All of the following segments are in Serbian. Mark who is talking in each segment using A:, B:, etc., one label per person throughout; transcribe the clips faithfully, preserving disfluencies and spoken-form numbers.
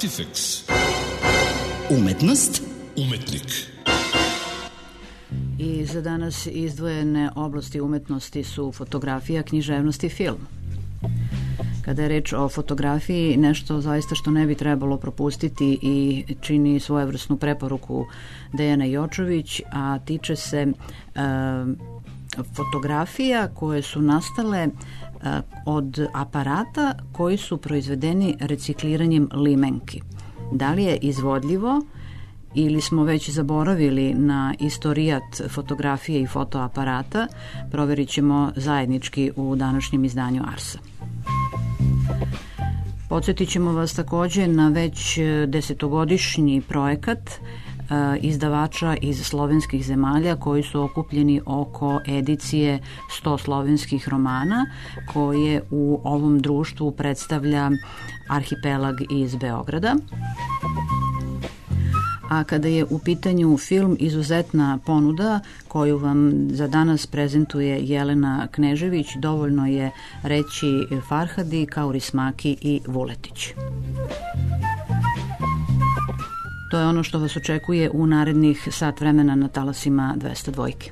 A: Artifex.
B: Umetnost.
A: Umetnik.
C: I za danas izdvojene oblasti umetnosti su fotografija, književnost i film. Kada je reč o fotografiji, nešto zaista što ne bi trebalo propustiti i čini svojevrsnu preporuku Dejana Jočović, a tiče se e, fotografija koje su nastale e, od aparata koji su proizvedeni recikliranjem limenki. Da li je izvodljivo ili smo već zaboravili na istorijat fotografije i fotoaparata, proverit ćemo zajednički u današnjem izdanju Arsa. Podsjetit ćemo vas takođe na već desetogodišnji projekat izdavača iz slovenskih zemalja koji su okupljeni oko edicije sto slovenskih romana koje u ovom društvu predstavlja Arhipelag iz Beograda. A kada je u pitanju film, izuzetna ponuda koju vam za danas prezentuje Jelena Knežević, dovoljno je reći Farhadi, Kaurismaki i Vuletić. To je ono što vas očekuje u narednih sat vremena na talasima dvesta dvojke.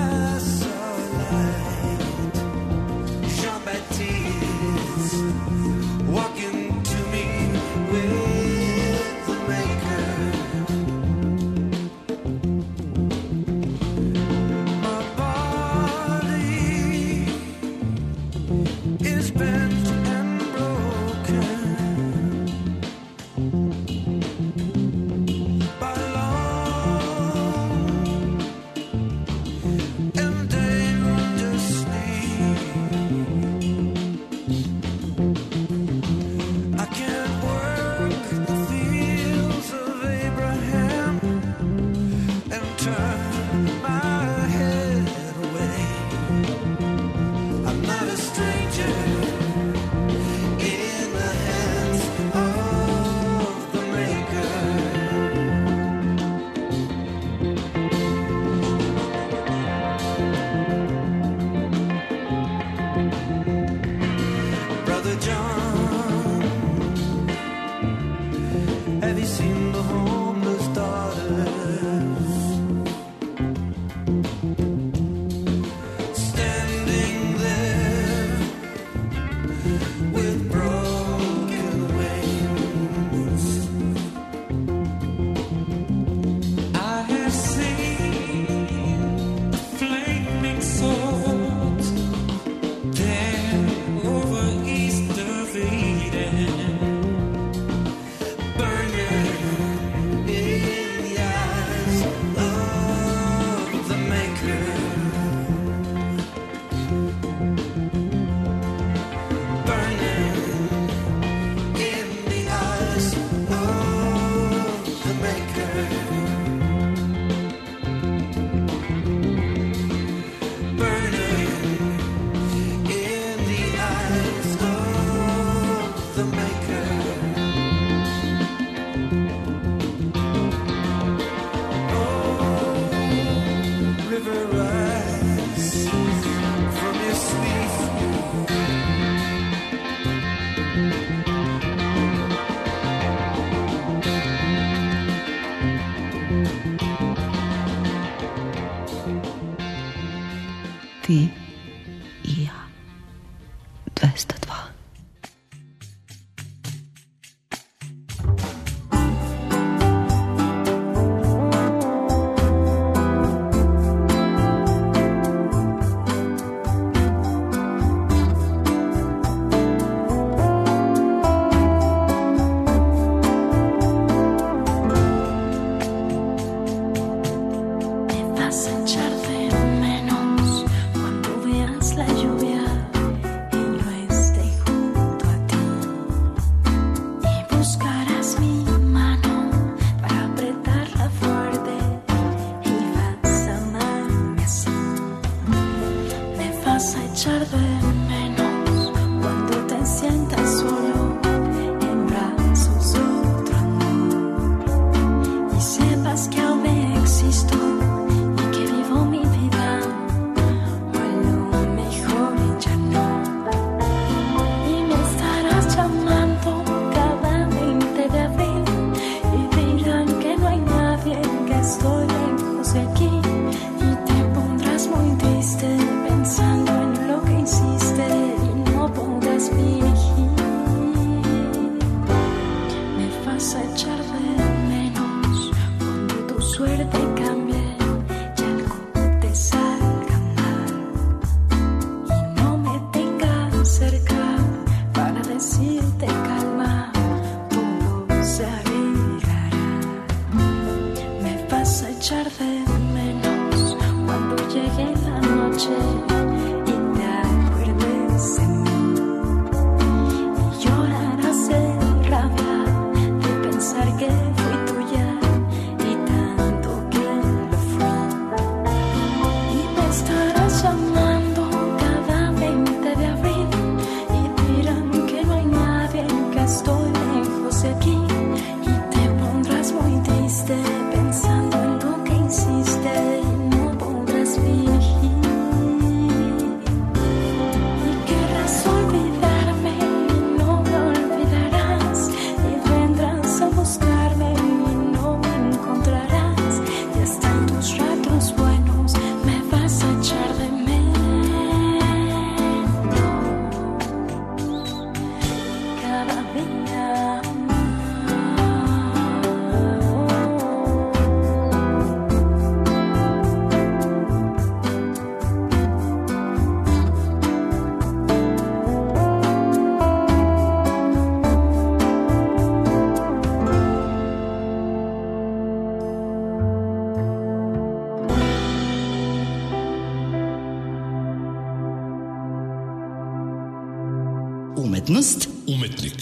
D: Jean-Baptiste
A: ti i ja. dvesta dva.
B: Umetnost,
D: umetnik.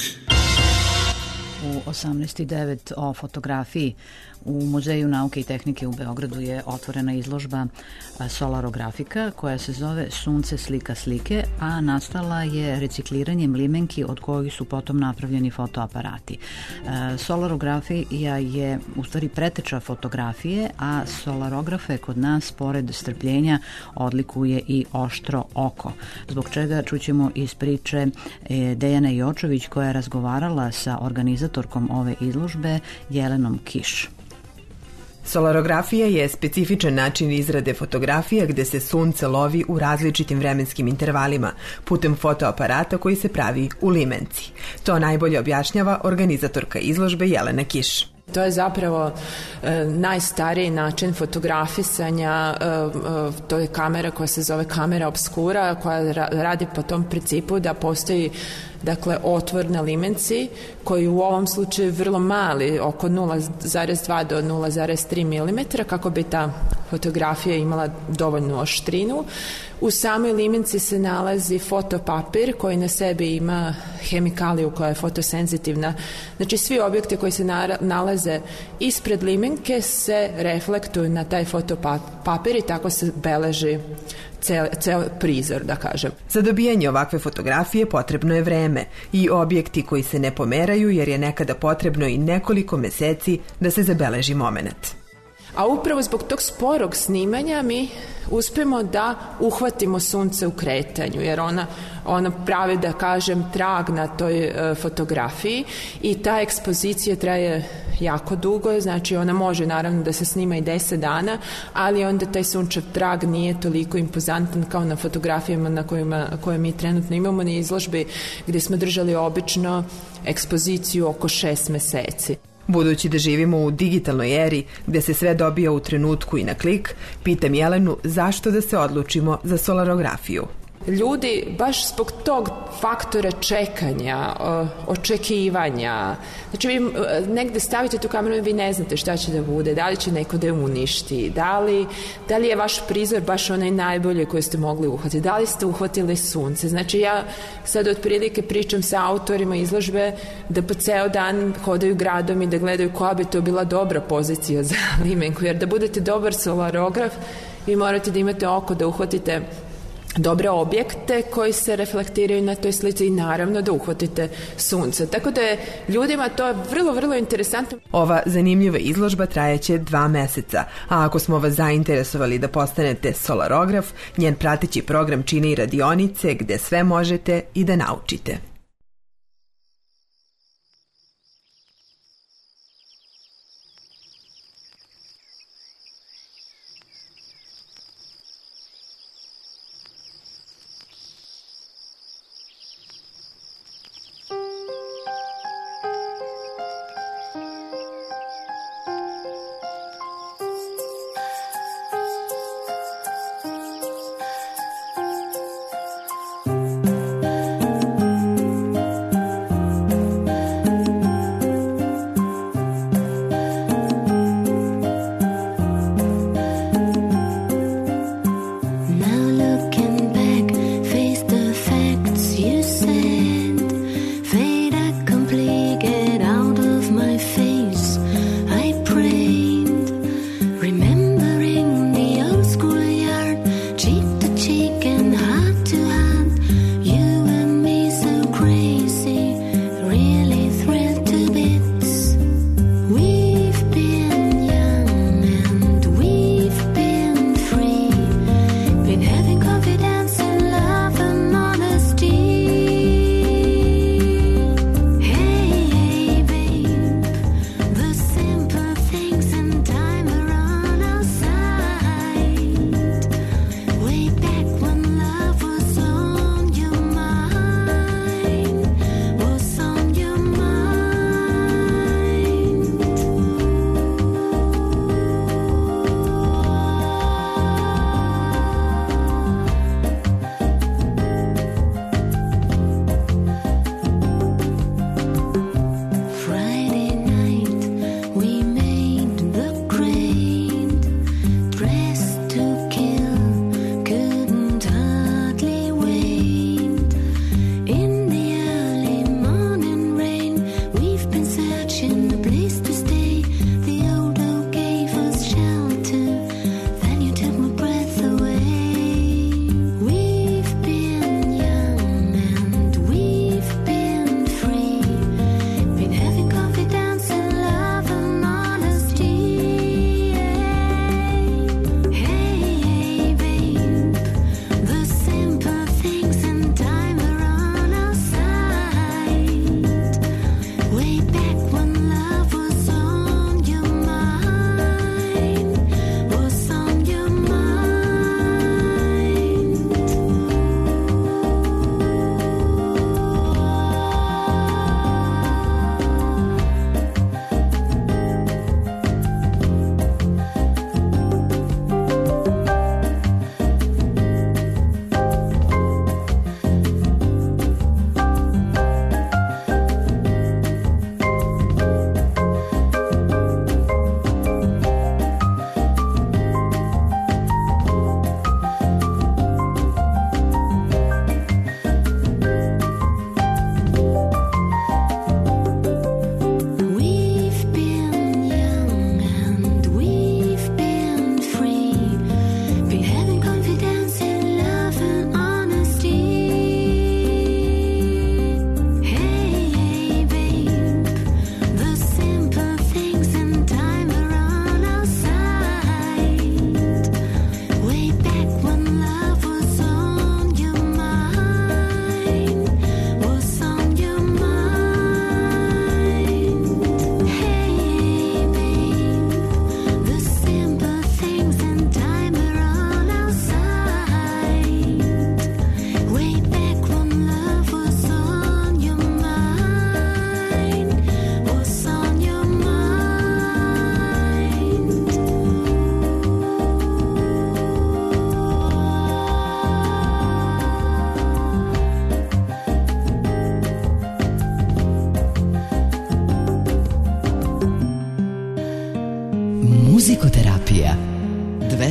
C: U osamnaest i devet o fotografiji u Muzeju nauke i tehnike u Beogradu je otvorena izložba solarografika koja se zove Sunce slika slike, a nastala je recikliranjem limenki od kojih su potom napravljeni fotoaparati. Solarografija je u stvari preteča fotografije, a solarografe kod nas pored strpljenja odlikuje i oštro oko, zbog čega čućemo iz priče Dejane Jočović koja je razgovarala sa organizatorkom ove izložbe Jelenom Kiš.
E: Solarografija je specifičan način izrade fotografija gde se sunce lovi u različitim vremenskim intervalima putem fotoaparata koji se pravi u limenci. To najbolje objašnjava organizatorka izložbe Jelena Kiš.
F: To je zapravo e, najstariji način fotografisanja, e, e, to je kamera koja se zove kamera obskura, koja ra- radi po tom principu da postoji dakle otvor na limenci koji u ovom slučaju vrlo mali, oko nula zarez dva do nula zarez tri milimetra, kako bi ta fotografija imala dovoljnu oštrinu. U samoj limenci se nalazi fotopapir koji na sebi ima hemikaliju koja je fotosenzitivna. Znači svi objekti koji se nalaze ispred limenke se reflektuju na taj fotopapir i tako se beleži Ceo, ceo prizor, da kažem.
E: Za dobijanje ovakve fotografije potrebno je vreme i objekti koji se ne pomeraju jer je nekada potrebno i nekoliko meseci da se zabeleži moment.
F: A upravo zbog tog sporog snimanja mi uspemo da uhvatimo sunce u kretanju, jer ona, ona pravi, da kažem, trag na toj e, fotografiji i ta ekspozicija traje jako dugo, znači ona može naravno da se snima i deset dana, ali onda taj sunčev trag nije toliko impozantan kao na fotografijama na kojima, koje mi trenutno imamo na izložbi, gde smo držali obično ekspoziciju oko šest meseci.
E: Budući da živimo u digitalnoj eri gde se sve dobija u trenutku i na klik, pitam Jelenu zašto da se odlučimo za solarografiju.
F: Ljudi baš zbog tog faktora čekanja, očekivanja, znači vi negde stavite tu kameru i vi ne znate šta će da bude, da li će neko da je uništi, da li, da li je vaš prizor baš onaj najbolji koji ste mogli uhvatiti, da li ste uhvatili sunce. Znači ja sad otprilike pričam sa autorima izložbe da po ceo dan hodaju gradom i da gledaju koja bi to bila dobra pozicija za limenku, jer da budete dobar solarograf vi morate da imate oko da uhvatite dobre objekte koji se reflektiraju na toj slici i naravno da uhvatite sunce. Tako da je ljudima to vrlo, vrlo interesantno.
E: Ova zanimljiva izložba trajeće dva meseca, a ako smo vas zainteresovali da postanete solarograf, njen prateći program čini i radionice gde sve možete i da naučite.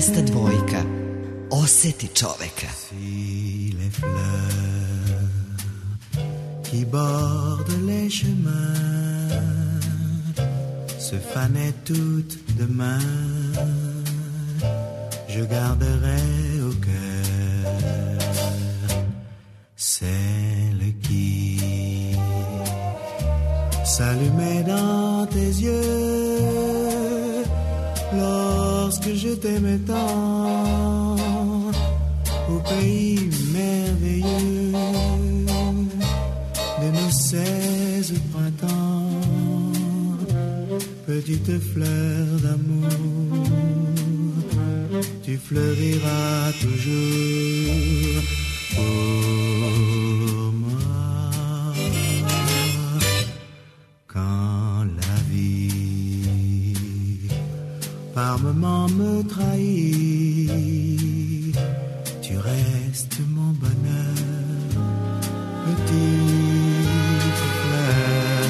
B: dvesta dva. Oseti čoveka.
D: Si les fleurs qui bordent les chemins se fanaient toutes demain, je garderai au cœur celle qui s'allumait dans tes yeux lorsque je t'aimais tant au pays merveilleux de nos seize printemps. Petite fleur d'amour, tu fleuriras toujours pour moi. Quand la vie par moments me trahit, tu restes mon bonheur, petite fleur.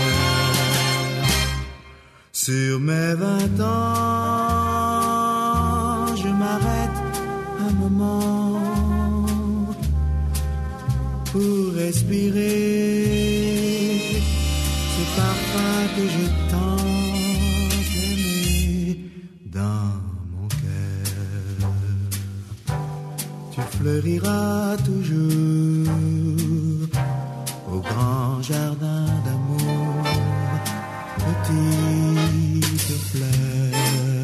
D: Sur mes vingt ans, je m'arrête un moment pour respirer ce parfum que j'ai tant aimé dans mon cœur. Tu fleuriras toujours au grand jardin d'amour, petite fleur.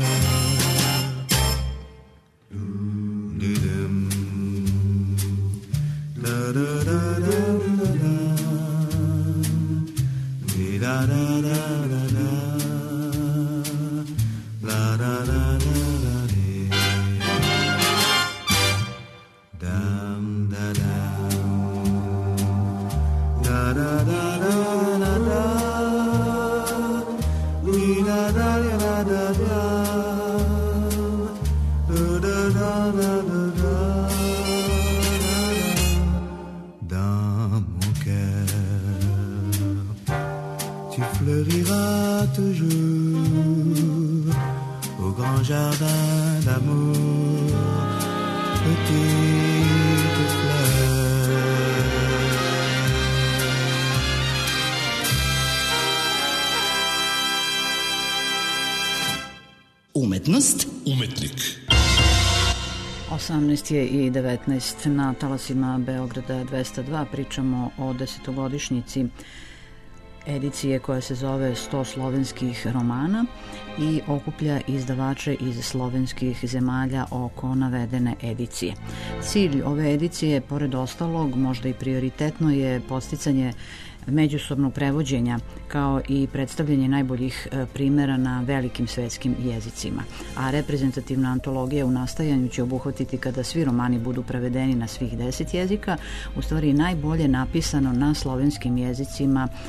B: Umetnost,
G: umetnik.
C: osamnaest je i devetnaest na talasima Beograda dvesta dva. Pričamo o desetogodišnjici edicije koja se zove sto slovenskih romana i okuplja izdavače iz slovenskih zemalja oko navedene edicije. Cilj ove edicije, pored ostalog, možda i prioritetno, je podsticanje međusobnog prevođenja kao i predstavljanje najboljih primera na velikim svetskim jezicima. A reprezentativna antologija u nastajanju će obuhvatiti, kada svi romani budu prevedeni na svih deset jezika, u stvari najbolje napisano na slovenskim jezicima e,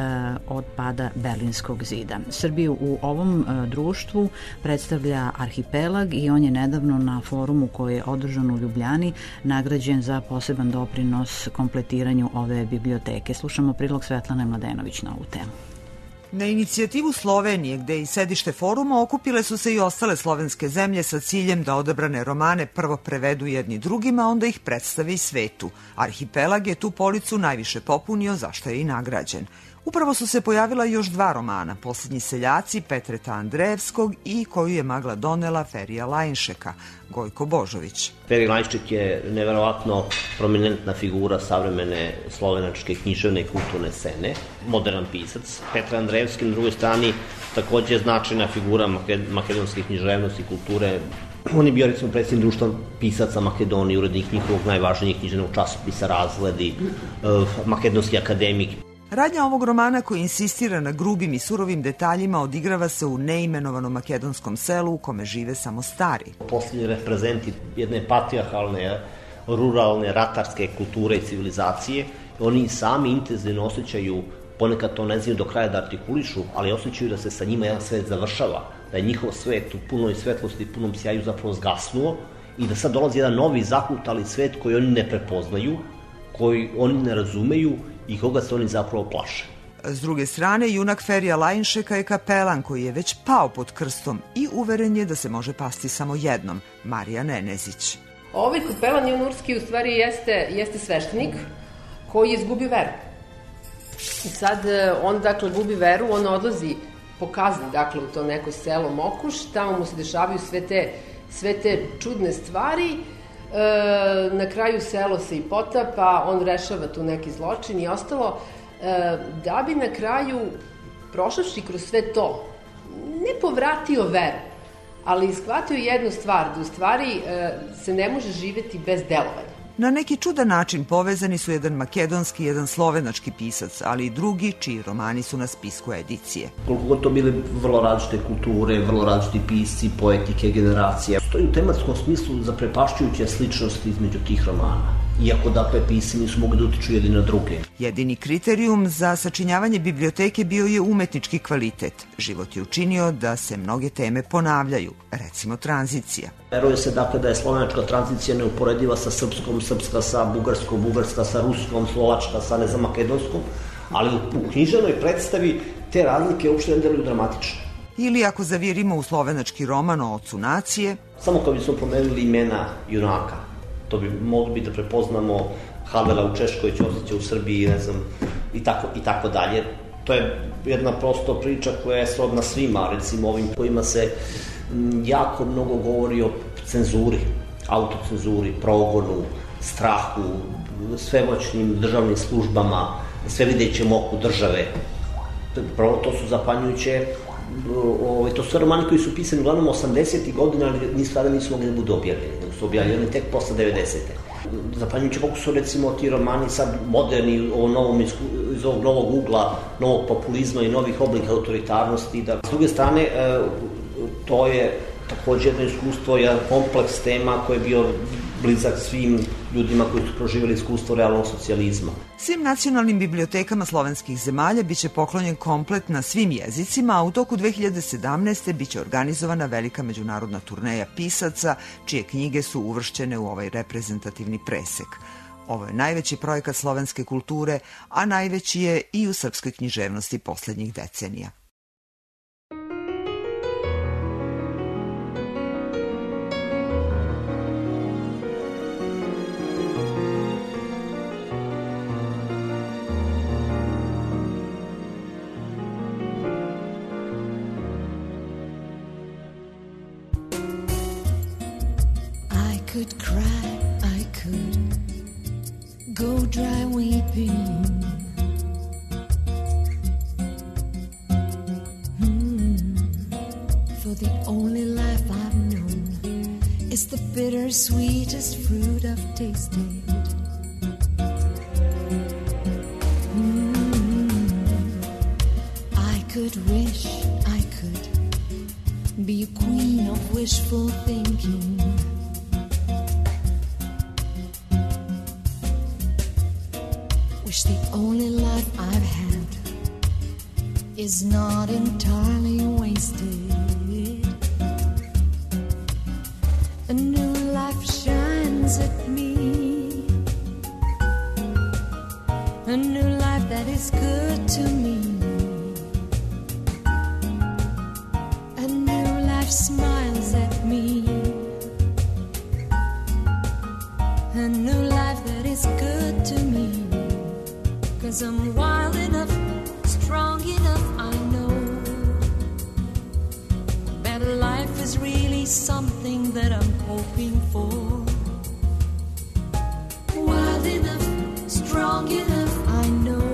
C: od pada Berlinskog zida. Srbiju u ovom e, društvu predstavlja Arhipelag i on je nedavno na forumu koji je održan u Ljubljani nagrađen za poseban doprinos kompletiranju ove biblioteke. Slušamo prilog Svetlane Mladenović na ovu temu.
H: Na inicijativu Slovenije, gde je i sedište foruma, okupile su se i ostale slovenske zemlje sa ciljem da odabrane romane prvo prevedu jedni drugima, a onda ih predstavi svetu. Arhipelag je tu policu najviše popunio, zašto je i nagrađen. Upravo su se pojavila još dva romana, Poslednji seljaci Petreta Andrejevskog i Koju je magla donela Ferija Lajnšeka, Gojko Božović.
I: Ferij Lajnšek je neverovatno prominentna figura savremene slovenačke književne i kulturne scene, moderan pisac. Petar Andrejevski na drugoj strani takođe je značajna figura makedonske književnosti i kulture. On je bio, recimo, predsjednik društva pisaca Makedonije, urednik njihovog najvažnijeg književnog časopisa Razgledi, makedonski akademik.
H: Radnja ovog romana, koji insistira na grubim i surovim detaljima, odigrava se u neimenovanom makedonskom selu u kome žive samo stari.
I: Poslednji reprezenti jedne patrijarhalne, ruralne, ratarske kulture i civilizacije, oni sami intenzivno osjećaju, ponekad to ne znaju do kraja da artikulišu, ali osjećaju da se sa njima jedan svet završava, da je njihov svet u punoj svetlosti i punom sjaju zapravo zgasnuo i da sad dolazi jedan novi zahlutali svet koji oni ne prepoznaju, koji oni ne razumeju i koga se oni zapravo plaše.
H: S druge strane, junak Ferija Lajnšeka je kapelan koji je već pao pod krstom i uveren je da se može pasti samo jednom, Marija Nenezić.
G: Ovaj kapelan Ionurski u stvari jeste, jeste sveštenik koji je izgubio veru. I sad on dakle gubi veru, on odlazi po kazni dakle u to neko selo Mokuš, tamo mu se dešavaju sve te, sve te čudne stvari. E, na kraju selo se i potapa, on rešava tu neki zločin i ostalo, e, da bi na kraju, prošavši kroz sve to, ne povratio veru, ali shvatio jednu stvar, da u stvari e, se ne može živeti bez delovanja.
H: Na neki čudan način povezani su jedan makedonski i jedan slovenački pisac, ali i drugi čiji romani su na spisku edicije.
I: Koliko god to bile vrlo različite kulture, vrlo različiti pisci, poetike, generacije, stoji u tematskom smislu zaprepašćujuće sličnosti između tih romana. Iako, dakle, pisci nisu mogli da utiču jedni na druge.
H: Jedini kriterijum za sačinjavanje biblioteke bio je umetnički kvalitet. Život je učinio da se mnoge teme ponavljaju, recimo tranzicija.
I: Veruje se, dakle, da je slovenačka tranzicija neuporediva sa srpskom, srpska sa bugarskom, bugarska sa ruskom, slovačka sa, ne znam, makedonskom, ali u književnoj predstavi te razlike uopšte ne deluju dramatično.
H: Ili ako zavirimo u slovenački roman o ocu nacije.
I: Samo kao bismo pomenuli imena junaka. To bi mogli da prepoznamo Havela u Češkoj, Ćosića u Srbiji, ne znam, i tako, i tako dalje. To je jedna prosto priča koja je srodna svima, recimo ovim kojima se jako mnogo govori o cenzuri, autocenzuri, progonu, strahu, svemoćnim državnim službama, svevidećem oku države. Prvo, to su zapanjujuće, to su romani koji su pisani uglavnom osamdesetih godina, ali nisu tada nisu mogli da budu objavljeni, nego su objavljeni tek posle devedesete. Zapanjujuće koliko su recimo ti romani sad moderni ovo novom, iz ovog novog ugla, novog populizma i novih oblika autoritarnosti. Da, s druge strane, to je takođe jedno iskustvo, jedan kompleks tema koji je bio blizak svim ljudima koji su proživjeli iskustvo realnog socijalizma.
H: Svim nacionalnim bibliotekama slovenskih zemalja biće poklonjen komplet na svim jezicima, a u toku dve hiljade sedamnaeste. biće organizovana velika međunarodna turneja pisaca, čije knjige su uvršćene u ovaj reprezentativni presek. Ovo je najveći projekat slovenske kulture, a najveći je i u srpskoj književnosti poslednjih decenija.
J: I could cry, I could go dry weeping. Hmm. For the only life I've known is the bitter sweetest fruit I've tasted. Hmm. I could wish I could be a queen of wishful thinking. The only life I've had is not entirely wasted. A new life shines at me, a new life that is good to me, a new life smiles at me, a new life that is good to me. 'Cause I'm wild enough, strong enough, I know that life is really something that I'm hoping for. Wild enough, strong enough, I know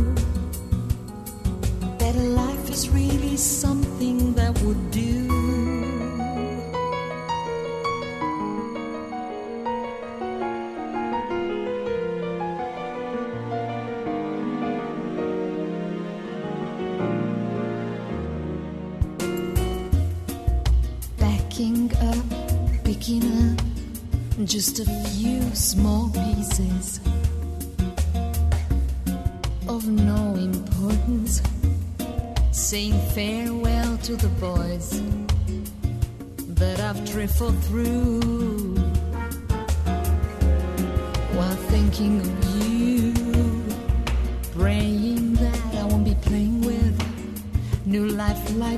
J: that life is really something that would do. Just a few small pieces of no importance, saying farewell to the boys that I've trifled through, while thinking of you, praying that I won't be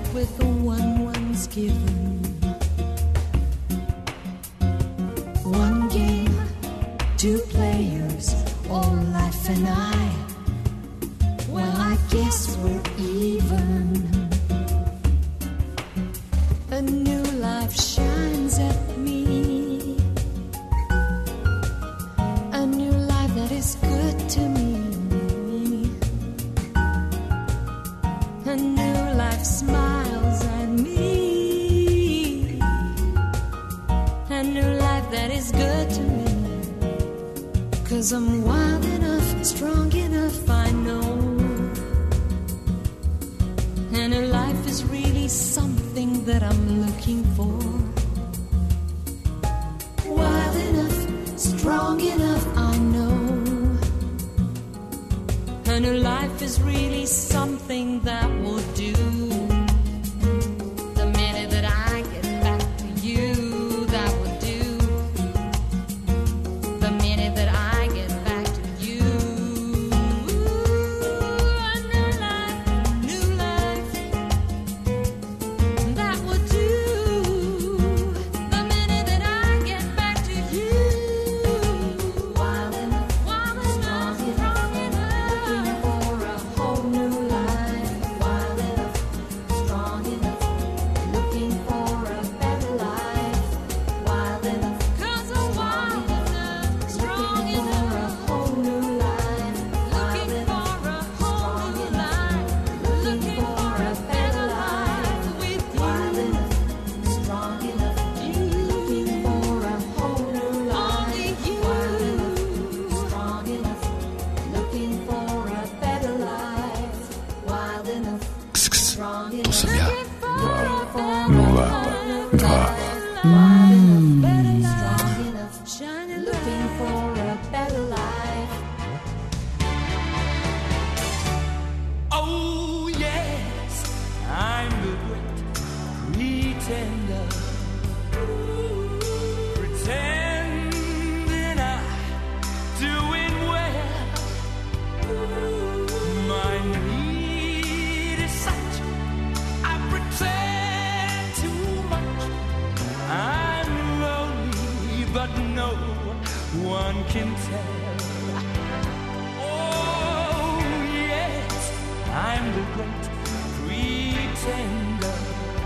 J: with the one once given. One game, two players, all life and I. Well, I guess we're even. A new life shines at me. A new life that is good to me. A new life smiles at me. A new life that is good to me. 'Cause I'm wild enough, strong enough, I know. And a life is really something that I'm looking for. Wild enough, strong enough, I know. And a life is really something that will do. The minute that I get back to you, that will do. The minute that I get back to you. A new life, new life, that will do. The minute that I get back to you. Wild enough, wild enough, strong enough, looking for a whole new life. Wild enough, strong enough, looking for a better life. Wild enough, 'cause I'm wild enough, strong enough, a whole new life. Looking for a whole new life, looking for a better life with you. Wild enough, strong enough, looking for a whole new life. Only you. Wild enough, strong enough, looking for a better life. Wild enough, strong enough,
K: To sam ja.
J: looking for a better
K: Nula,
J: life.
K: dva.
J: Wild enough, better life. Strong enough, shining, looking for a better life.
D: Oh yes, I'm the great pretender, pretending I'm doing well. My need is such, I pretend too much. I'm lonely, but no one can tell. Oh yes, I'm the great pretender,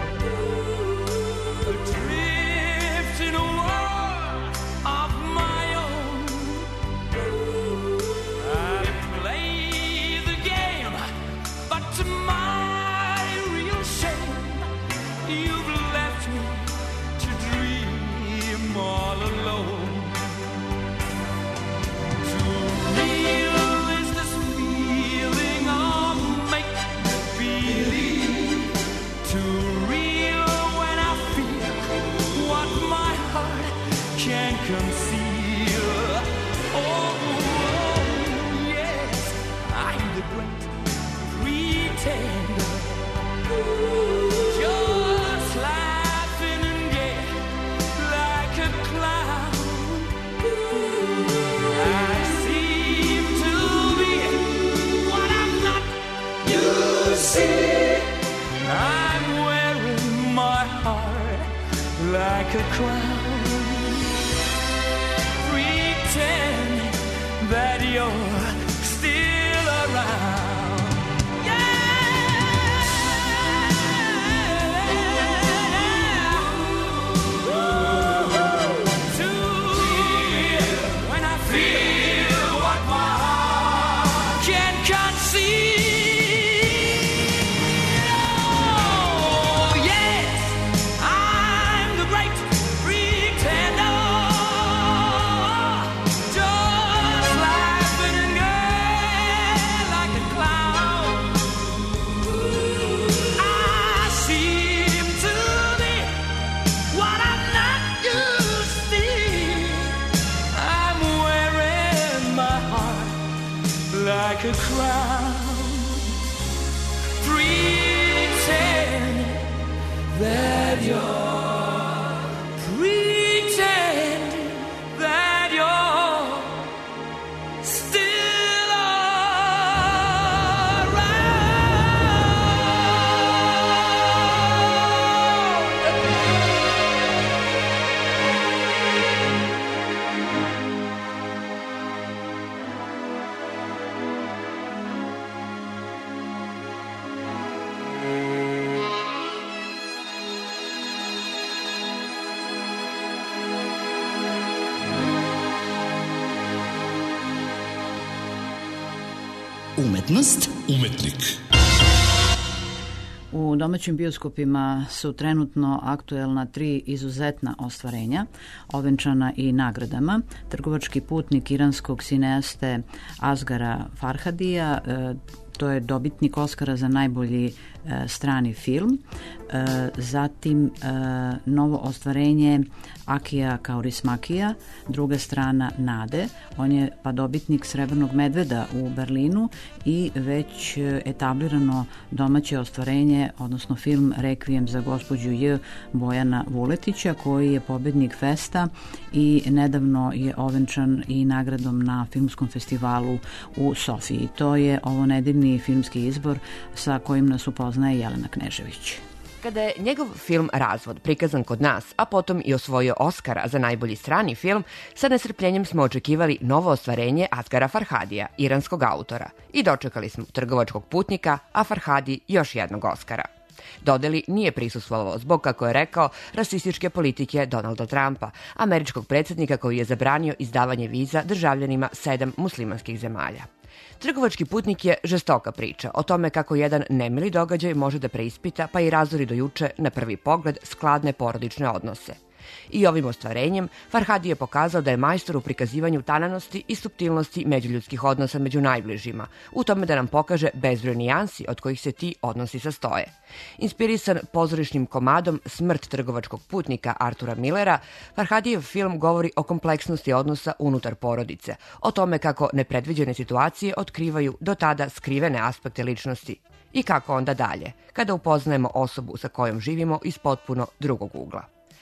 D: adrift in a world of my own. I play the game, but to my real shame, you've left me to dream all alone. Too real is this feeling of make-believe. Too real when I feel what my heart can't conceal. Oh, yes, I'm the great pretender, just laughing and gay like a clown. I seem to be what I'm not. You see, I'm wearing my heart like a crown. Pretend that you're still around. When I feel what my heart can conceive. Oh, yes, I'm the great pretender, just laughing and gay like a clown. I seem to be what I'm not, you see. I'm wearing my heart like a crown. Pretend that you're, pretend that you're still around.
B: Umetnost.
K: Umetnik.
C: U domaćim bioskopima su trenutno aktuelna tri izuzetna ostvarenja, ovenčana i nagradama. Trgovački putnik iranskog sineaste Asghara Farhadija, e, to je dobitnik Oskara za najbolji e, strani film. E, zatim e, novo ostvarenje Akija Kaurismakija, druga strana Nade. On je pa dobitnik Srebrnog medveda u Berlinu i već etablirano domaće ostvarenje, odnosno film Rekvijem za gospođu J. Bojana Vuletića, koji je pobednik Festa i nedavno je ovenčan i nagradom na filmskom festivalu u Sofiji. To je ovo nedeljni filmski izbor sa kojim nas upoznaje Jelena Knežević.
L: Kada je njegov film Razvod prikazan kod nas, a potom i osvojio Oskara za najbolji strani film, sa nestrpljenjem smo očekivali novo ostvarenje Asghara Farhadija, iranskog autora, i dočekali smo Trgovačkog putnika, a Farhadi još jednog Oskara. Dodeli nije prisustvovao zbog, kako je rekao, rasističke politike Donalda Trumpa, američkog predsjednika koji je zabranio izdavanje viza državljanima sedam muslimanskih zemalja. Trgovački putnik je žestoka priča o tome kako jedan nemili događaj može da preispita pa i razori do juče na prvi pogled skladne porodične odnose. I ovim ostvarenjem Farhadi je pokazao da je majstor u prikazivanju tananosti i suptilnosti međuljudskih odnosa među najbližima, u tome da nam pokaže bezbroj nijansi od kojih se ti odnosi sastoje. Inspirisan pozorišnim komadom Smrt trgovačkog putnika Artura Millera, Farhadijev film govori o kompleksnosti odnosa unutar porodice, o tome kako nepredviđene situacije otkrivaju do tada skrivene aspekte ličnosti i kako onda dalje, kada upoznajemo osobu sa kojom živimo iz potpuno drugog ugla.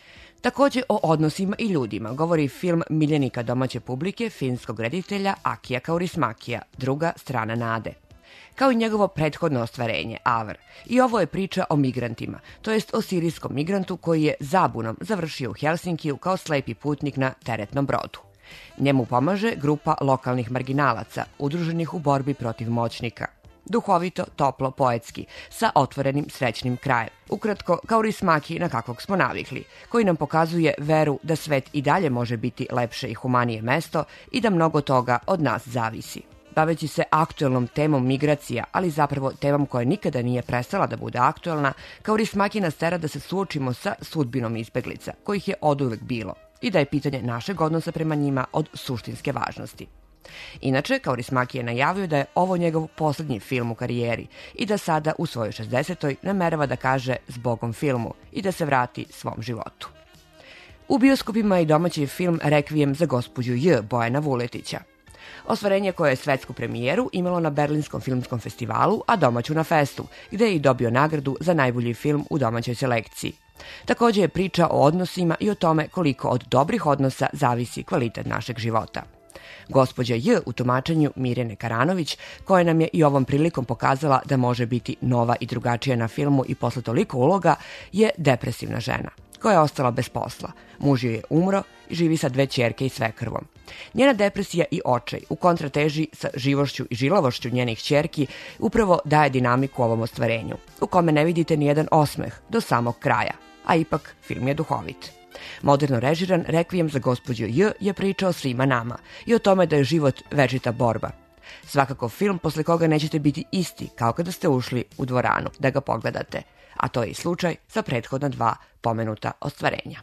L: Takođe o odnosima i ljudima govori film miljenika domaće publike finskog reditelja Akija Kaurismakija, druga strana Nade. Kao i njegovo prethodno ostvarenje, Avar. I ovo je priča o migrantima, to jest o sirijskom migrantu koji je zabunom završio u Helsinkiju kao slepi putnik na teretnom brodu. Njemu pomaže grupa lokalnih marginalaca, udruženih u borbi protiv moćnika. Duhovito, toplo, poetski, sa otvorenim srećnim krajem. Ukratko, Kaurismaki na kakvog smo navikli, koji nam pokazuje veru da svet i dalje može biti lepše i humanije mesto i da mnogo toga od nas zavisi. Baveći se aktuelnom temom migracija, ali zapravo temom koja nikada nije prestala da bude aktuelna, Kaurismaki nas tera da se suočimo sa sudbinom izbeglica, kojih je oduvek bilo, i da je pitanje našeg odnosa prema njima od suštinske važnosti. Inače, Kaurismaki je najavio da je ovo njegov poslednji film u karijeri i da sada u svojoj šezdesetoj namerava da kaže zbogom filmu i da se vrati svom životu. U bioskopima je domaći film Rekvijem za gospođu J. Bojana Vuletića. Ostvarenje koje je svetsku premijeru imalo na Berlinskom filmskom festivalu, a domaću na Festu, gde je i dobio nagradu za najbolji film u domaćoj selekciji. Takođe je priča o odnosima i o tome koliko od dobrih odnosa zavisi kvalitet našeg života. Gospođa J. u tumačenju Mirjane Karanović, koja nam je i ovom prilikom pokazala da može biti nova i drugačija na filmu i posle toliko uloga, je depresivna žena, koja je ostala bez posla. Muž joj je umro i živi sa dve ćerke i svekrvom. Njena depresija i očaj u kontrateži sa živošću i žilavošću njenih ćerki upravo daje dinamiku ovom ostvarenju, u kome ne vidite ni jedan osmeh do samog kraja, a ipak film je duhovit. Moderno režiran Rekvijem za gospođu J. je priča o svima nama i o tome da je život večita borba. Svakako film posle koga nećete biti isti kao kada ste ušli u dvoranu da ga pogledate, a to je i slučaj sa prethodna dva pomenuta ostvarenja.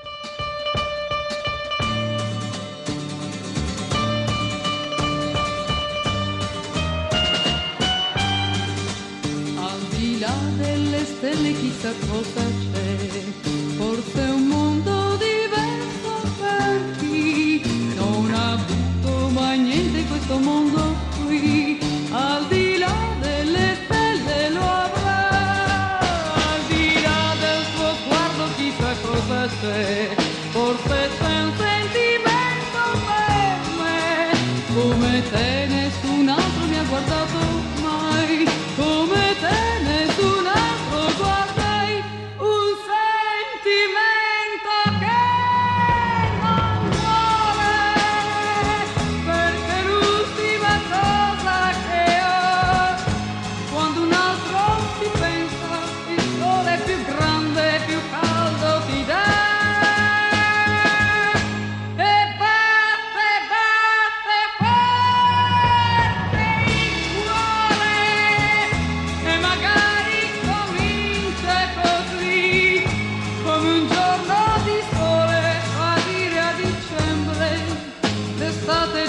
J: Al di là delle stelle chissà cosa c'è, forse un mondo diverso per chi non ha avuto mai niente questo mondo qui. Al di là delle stelle lo avrà, al di là del suo sguardo chissà cosa c'è, forse c'è un sentimento per me, come te nessun altro mi ha guardato mai, come te nessun altro guardai.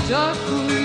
J: già qui.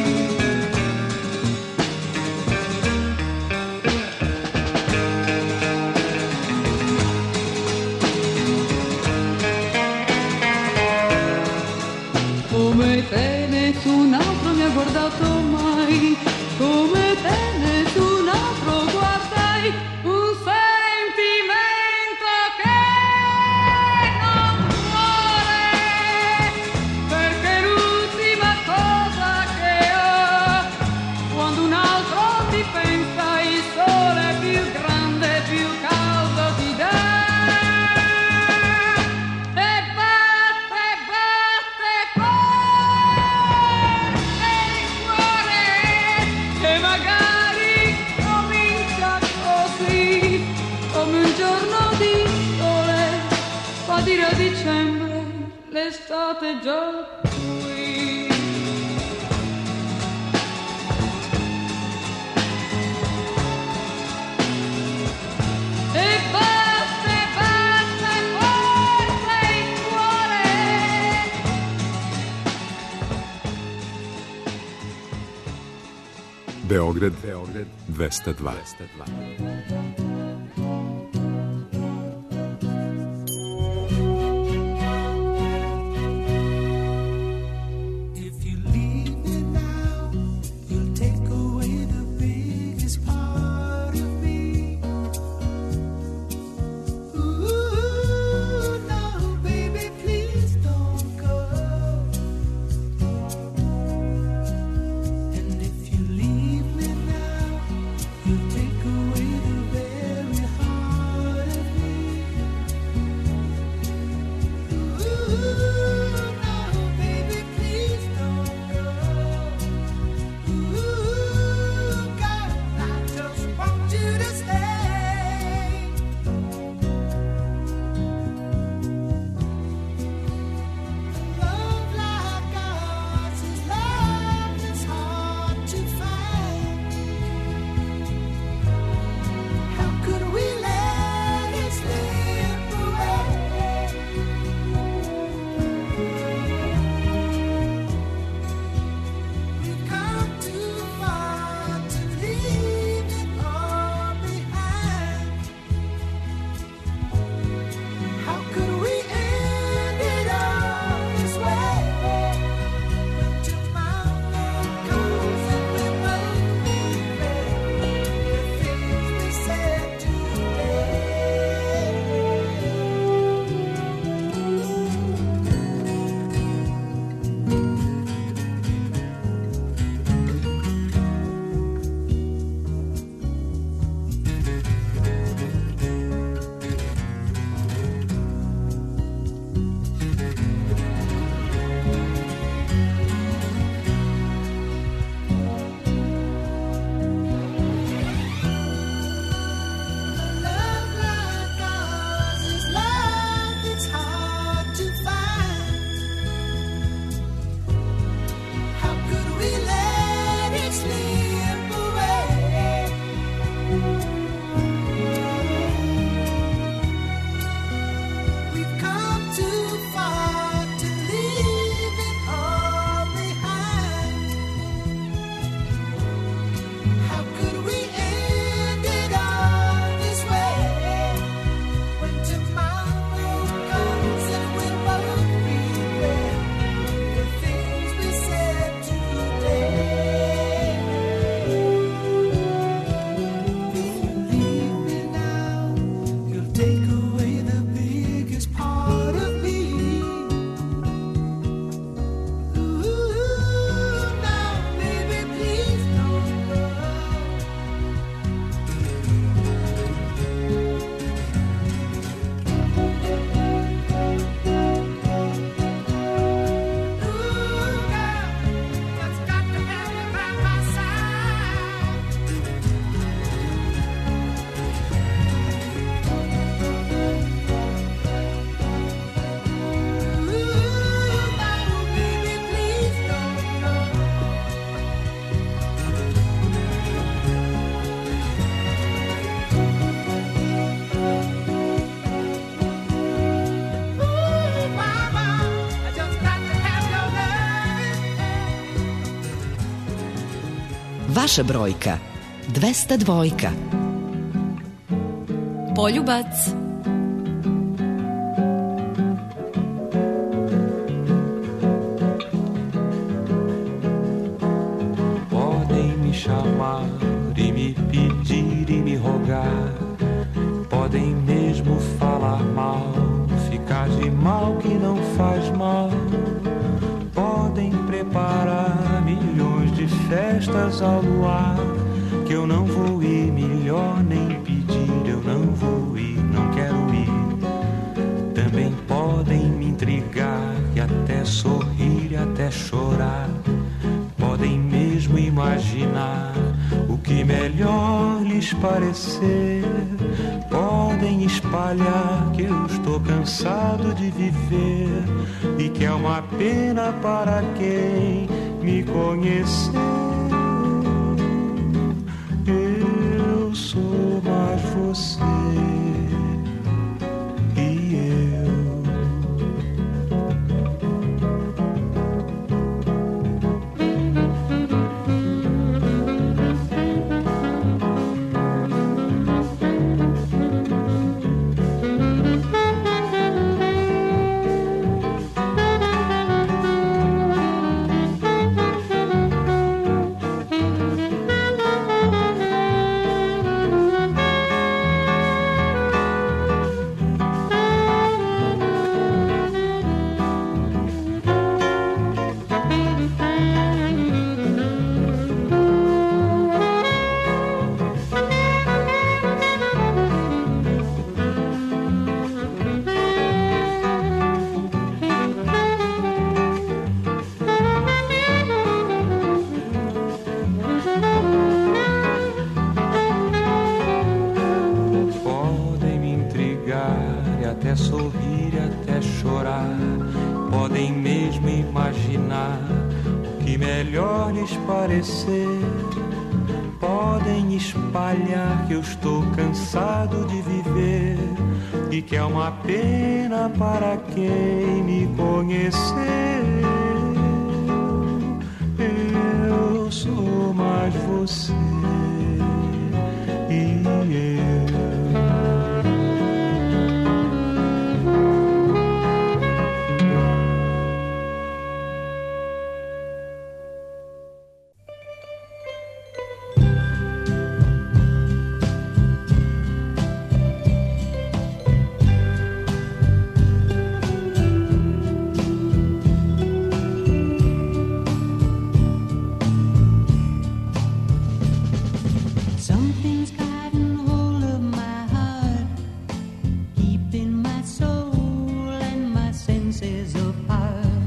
J: Come te nessun altro mi ha guardato mai, come te nessun altro guardai, un sentimento che non muore, perché l'ultima cosa che ho, quando un altro ti pensa, il sole più grande, più caldo ti dà. A dicembre l'estate già qui. E basta, e basta, forse il cuore.
K: Beograd, Beograd dvesta dva.
J: Take away the
B: Vaša brojka. dvesta dvojka.
M: Poljubac.
N: Podem me chamar e me pedir e me rogar, podem mesmo falar mal, ficar de mal que não faz mal, podem preparar milhões de festas ao luar, que eu não vou ir, melhor nem pedir, eu não vou ir, não quero ir. Também podem me intrigar e até sorrir e até chorar, podem mesmo imaginar o que melhor lhes parecer, podem espalhar que eu estou cansado de viver e que é uma pena para quem me conhecer. Eu sou mais você e eu. Podem espalhar que eu estou cansado de viver e que é uma pena para quem me conhecer. Eu sou mais você e eu.
J: Something's gotten hold of my heart, keeping my soul and my senses apart.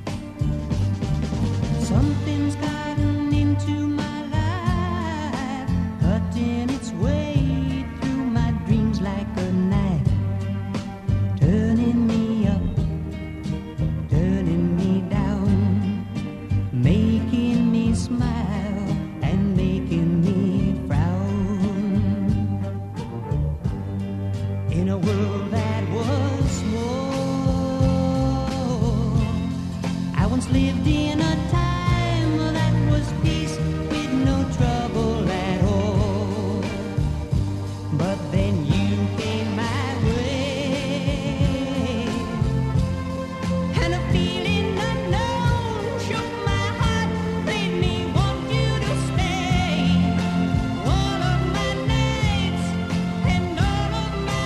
J: Something's gotten into my life, cutting its way through my dreams like a knife, turning me up, turning me down, making me smile and making me frown. In a world that was small, I once lived in a time that was peace with no trouble at all. But then you came my way, and a feeling unknown shook my heart, made me want you to stay. All of my nights and all of my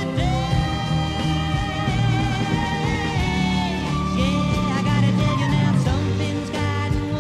J: days. Yeah, I gotta tell you now, something's gotten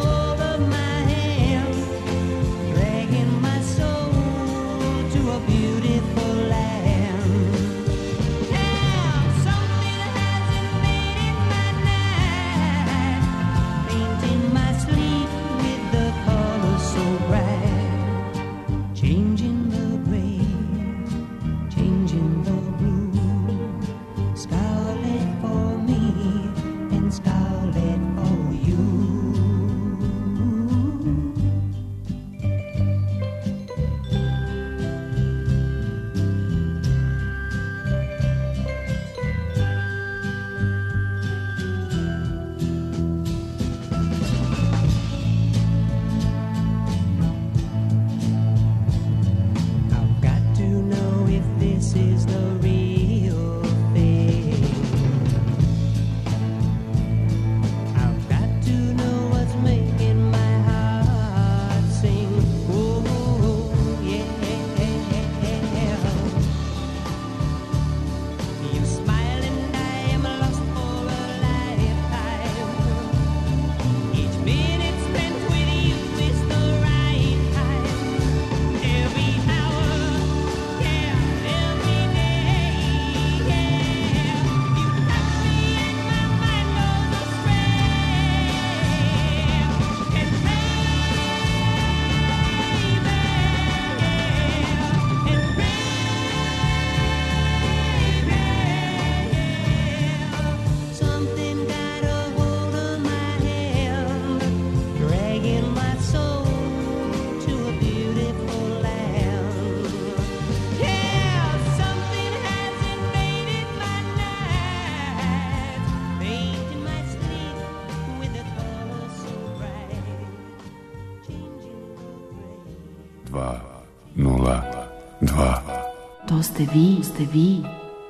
K: dva nula dva.
A: To ste vi, ste vi.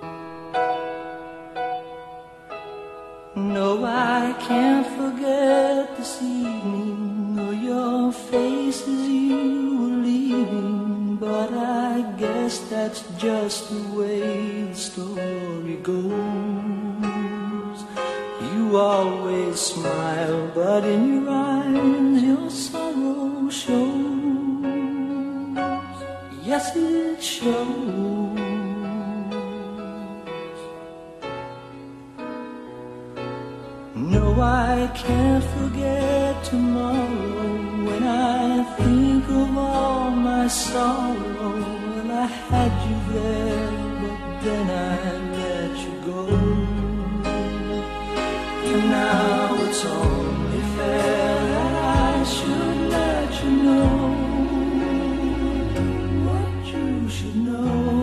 M: No, I can't forget this evening or your face as you were leaving, but I guess that's just the way the story goes. You always smile, but in your eyes your sorrow shows. Yes, it shows. No, I can't forget tomorrow when I think of all my sorrow. Well, I had you there, but then I let you go. And now it's only fair that I should let you know what you should know.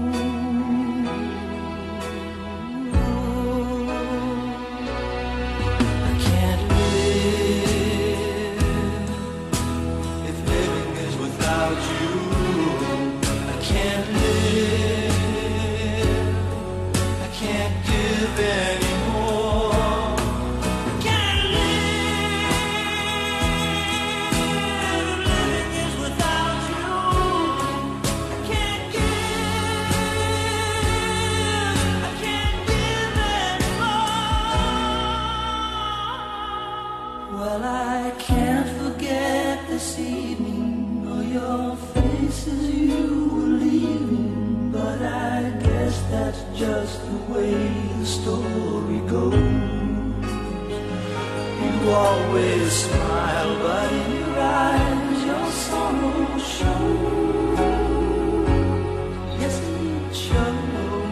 M: Just the way the story goes. You always smile, but in your eyes your sorrow shows. Yes, it shows.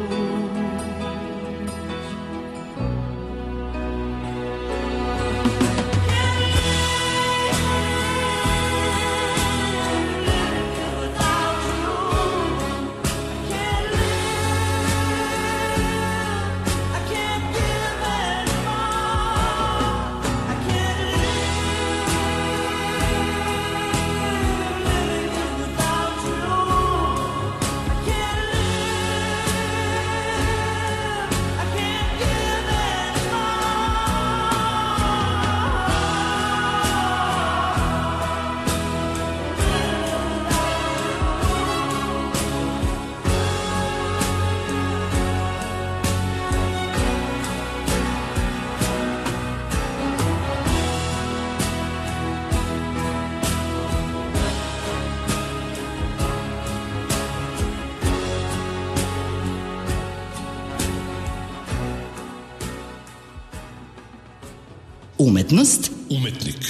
B: Umetnost.
O: Umetnik.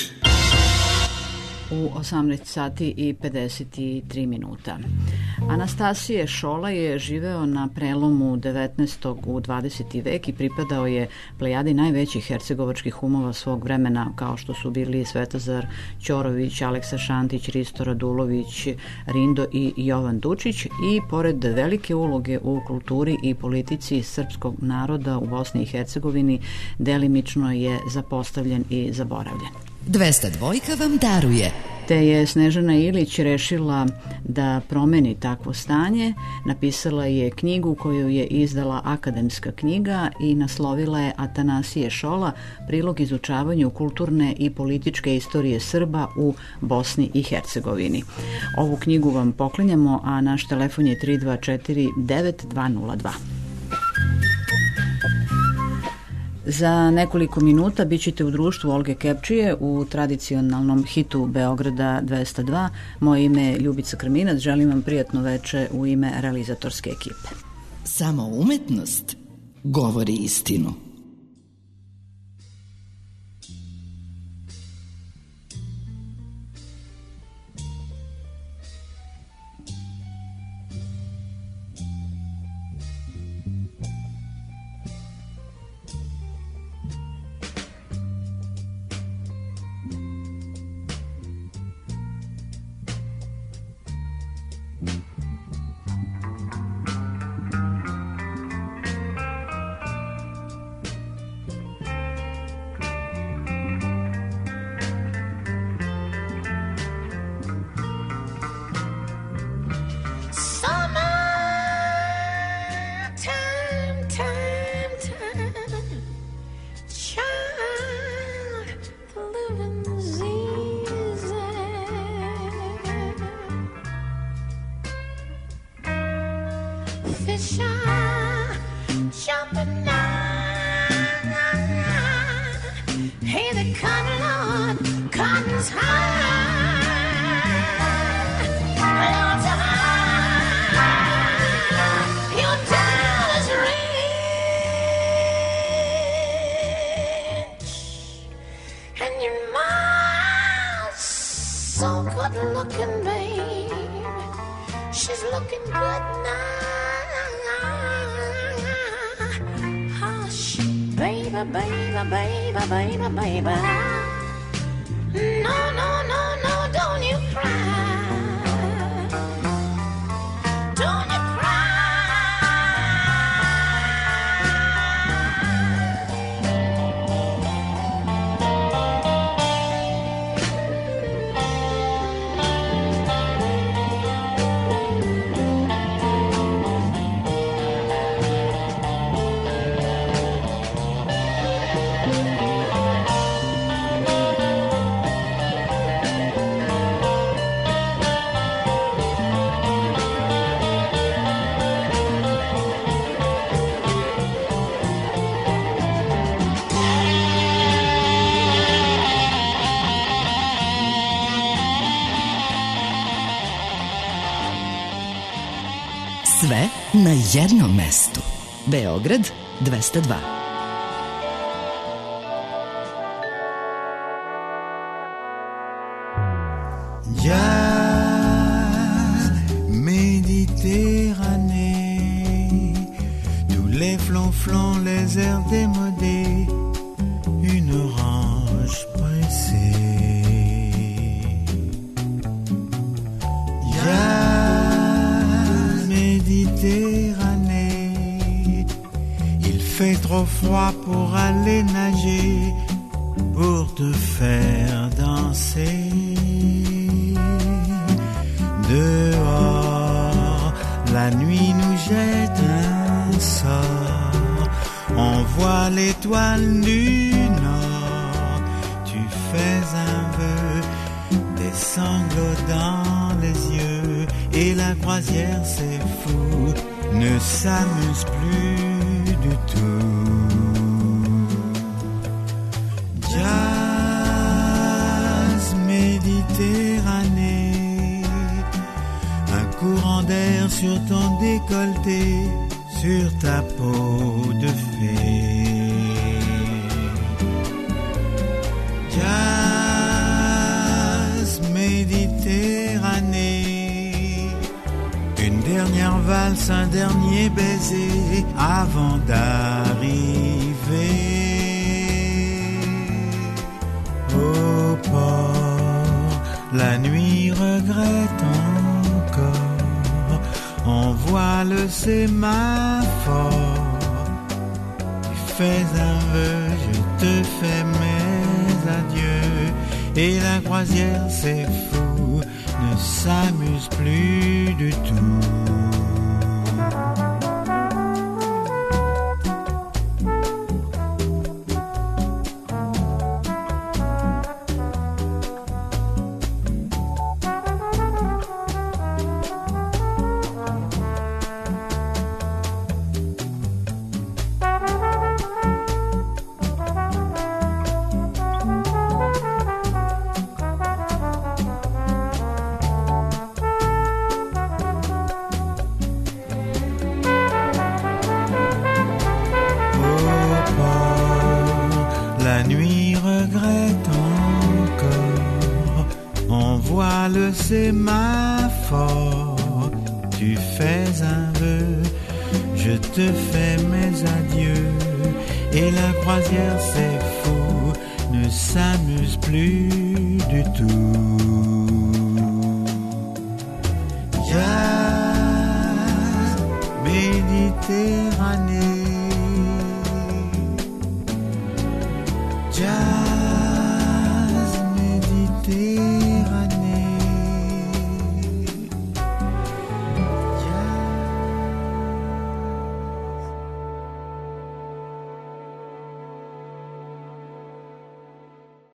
C: U osamnaest sati i pedeset tri minuta. Anastasije Šola je živeo na prelomu devetnaestog u dvadeseti vek i pripadao je plejadi najvećih hercegovačkih umova svog vremena, kao što su bili Svetozar Ćorović, Aleksa Šantić, Risto Radulović, Rindo i Jovan Dučić, i pored velike uloge u kulturi i politici srpskog naroda u Bosni i Hercegovini, delimično je zapostavljen i zaboravljen.
B: dvesta dvojka vam daruje.
C: Te je Snežana Ilić rešila da promeni takvo stanje. Napisala je knjigu koju je izdala Akademska knjiga i naslovila je Atanasije Šola, prilog izučavanju kulturne i političke istorije Srba u Bosni i Hercegovini. Ovu knjigu vam poklanjamo, a naš telefon je tri dva četiri devet dva nula dva. Za nekoliko minuta bit ćete u društvu Olge Kepčije u tradicionalnom hitu Beograda dvesta dva. Moje ime je Ljubica Krminac, želim vam prijatno veče u ime realizatorske ekipe.
B: Samo umetnost govori istinu.
J: living's easy. Fish are jumping down. Hey, the cotton, Lord, cotton's high. Lord's high. Your dollar's rich. And your mom's so good looking, babe. She's looking good now. Hush, baby, baby, baby, baby, baby. No, no, no, no, don't you cry. Don't you
B: Sve na jednom mestu. Beograd dvesta dva.
O: Jazz, Méditerranée, tous les flonflons, les airs démodés, une orange pressée. Jazz, Méditerranée, il fait trop froid pour aller nager, pour te faire danser. Dehors, la nuit nous jette un sort. On voit l'étoile du nord. Tu fais un vœu, des sanglots dans les yeux. Et la croisière, c'est fou, ne s'amuse plus du tout. Jazz, Méditerranée, courant d'air sur ton décolleté, sur ta peau de fée. Jazz, Méditerranée, une dernière valse, un dernier baiser avant d'arriver au port. La nuit regrette encore. On voit le sémaphore. Tu fais un vœu, je te fais mes adieux. Et la croisière, c'est fou, ne s'amuse plus du tout. La nuit regrette encore. On voit le sémaphore. Tu fais un vœu, je te fais mes adieux. Et la croisière, c'est fou, ne s'amuse plus du tout. Jazz, Méditerranée,